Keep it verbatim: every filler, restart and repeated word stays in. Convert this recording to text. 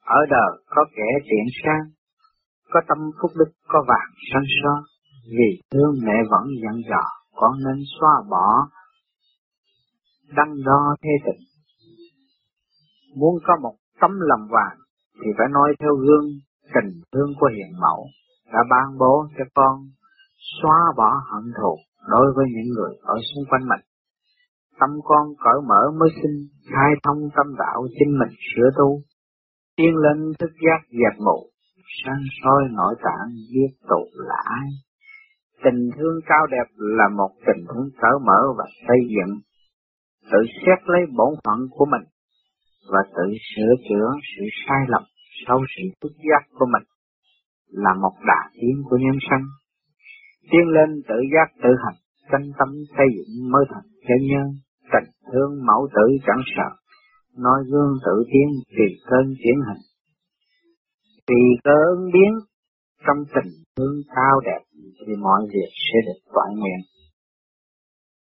Ở đời có kẻ tiện sang, có tâm phúc đức, có vàng sân so. Vì thương mẹ vẫn dặn dò, con nên xóa bỏ đắn đo thế tình. Muốn có một tấm lòng vàng thì phải nói theo gương tình thương của hiền mẫu đã ban bố cho con xóa bỏ hận thù đối với những người ở xung quanh mình. Tâm con cởi mở mới sinh, khai thông tâm đạo chính mình sửa tu. Tiên lên thức giác dẹp mù, sáng soi nội tạng biết tụ là ai. Tình thương cao đẹp là một tình thương cởi mở và xây dựng. Tự xét lấy bổn phận của mình và tự sửa chữa sự sai lầm sau sự thức giác của mình là một đà tiến của nhân sinh. Tiến lên tự giác tự hành, chân tâm xây dựng mới thành chân nhân. Tình thương mẫu tử chẳng sợ, nói gương tự tiến tùy cơn chuyển hình. Tùy cơ ứng biến, trong tình thương cao đẹp thì mọi việc sẽ được toại nguyện.